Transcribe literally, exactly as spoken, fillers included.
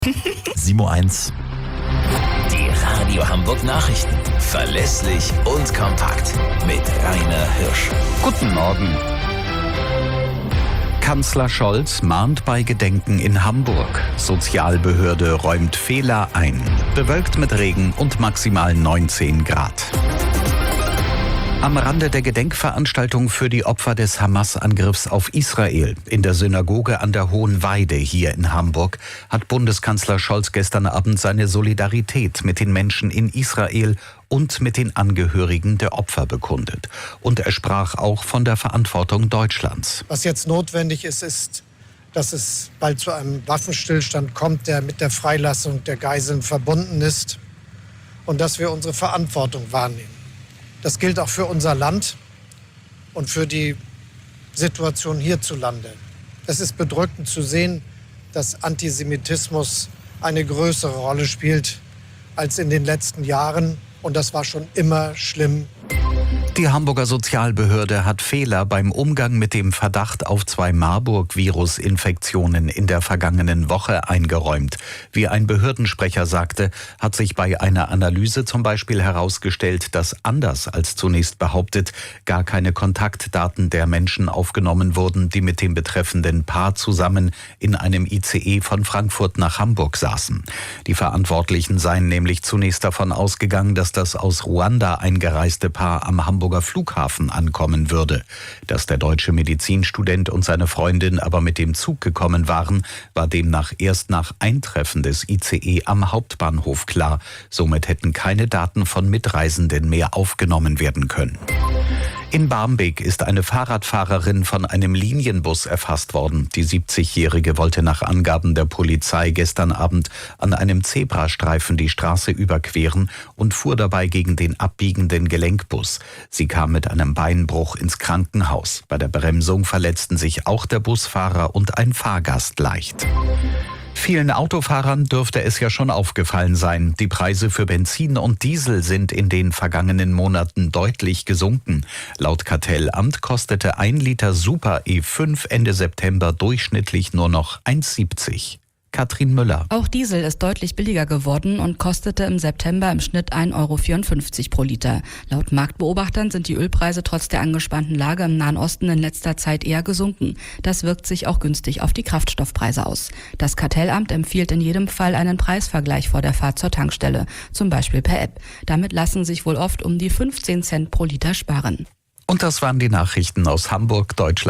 sieben Uhr eins. Die Radio Hamburg Nachrichten. Verlässlich und kompakt. Mit Rainer Hirsch. Guten Morgen. Kanzler Scholz mahnt bei Gedenken in Hamburg. Sozialbehörde räumt Fehler ein. Bewölkt mit Regen und maximal neunzehn Grad. Am Rande der Gedenkveranstaltung für die Opfer des Hamas-Angriffs auf Israel in der Synagoge an der Hohen Weide hier in Hamburg hat Bundeskanzler Scholz gestern Abend seine Solidarität mit den Menschen in Israel und mit den Angehörigen der Opfer bekundet. Und er sprach auch von der Verantwortung Deutschlands. Was jetzt notwendig ist, ist, dass es bald zu einem Waffenstillstand kommt, der mit der Freilassung der Geiseln verbunden ist, und dass wir unsere Verantwortung wahrnehmen. Das gilt auch für unser Land und für die Situation hierzulande. Es ist bedrückend zu sehen, dass Antisemitismus eine größere Rolle spielt als in den letzten Jahren. Und das war schon immer schlimm. Die Hamburger Sozialbehörde hat Fehler beim Umgang mit dem Verdacht auf zwei Marburg-Virus-Infektionen in der vergangenen Woche eingeräumt. Wie ein Behördensprecher sagte, hat sich bei einer Analyse zum Beispiel herausgestellt, dass anders als zunächst behauptet, gar keine Kontaktdaten der Menschen aufgenommen wurden, die mit dem betreffenden Paar zusammen in einem I C E von Frankfurt nach Hamburg saßen. Die Verantwortlichen seien nämlich zunächst davon ausgegangen, dass das aus Ruanda eingereiste Paar am Hamburger Flughafen ankommen würde. Dass der deutsche Medizinstudent und seine Freundin aber mit dem Zug gekommen waren, war demnach erst nach Eintreffen des I C E am Hauptbahnhof klar. Somit hätten keine Daten von Mitreisenden mehr aufgenommen werden können. In Barmbek ist eine Fahrradfahrerin von einem Linienbus erfasst worden. Die siebzigjährige wollte nach Angaben der Polizei gestern Abend an einem Zebrastreifen die Straße überqueren und fuhr dabei gegen den abbiegenden Gelenkbus. Sie kam mit einem Beinbruch ins Krankenhaus. Bei der Bremsung verletzten sich auch der Busfahrer und ein Fahrgast leicht. Vielen Autofahrern dürfte es ja schon aufgefallen sein. Die Preise für Benzin und Diesel sind in den vergangenen Monaten deutlich gesunken. Laut Kartellamt kostete ein Liter Super E fünf Ende September durchschnittlich nur noch eins Komma siebzig. Katrin Müller. Auch Diesel ist deutlich billiger geworden und kostete im September im Schnitt ein Euro vierundfünfzig pro Liter. Laut Marktbeobachtern sind die Ölpreise trotz der angespannten Lage im Nahen Osten in letzter Zeit eher gesunken. Das wirkt sich auch günstig auf die Kraftstoffpreise aus. Das Kartellamt empfiehlt in jedem Fall einen Preisvergleich vor der Fahrt zur Tankstelle, zum Beispiel per App. Damit lassen sich wohl oft um die fünfzehn Cent pro Liter sparen. Und das waren die Nachrichten aus Hamburg, Deutschland.